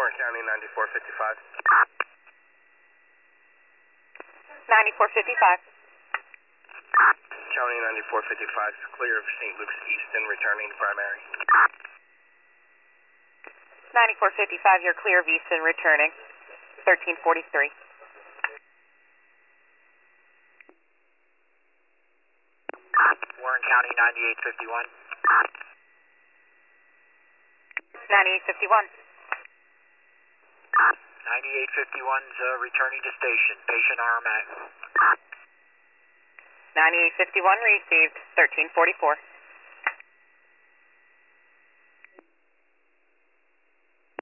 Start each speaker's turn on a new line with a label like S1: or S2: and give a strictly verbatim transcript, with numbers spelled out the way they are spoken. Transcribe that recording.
S1: Warren County ninety-four fifty-five.
S2: ninety-four fifty-five.
S1: County ninety-four fifty-five, clear of Saint Luke's East and returning to primary.
S2: ninety-four fifty-five, you're clear of East and returning. thirteen forty-three.
S3: Warren County ninety-eight fifty-one.
S2: ninety-eight fifty-one.
S3: ninety-eight fifty-one's uh, returning to station. Patient R M A.
S2: ninety-eight fifty-one received. thirteen forty-four.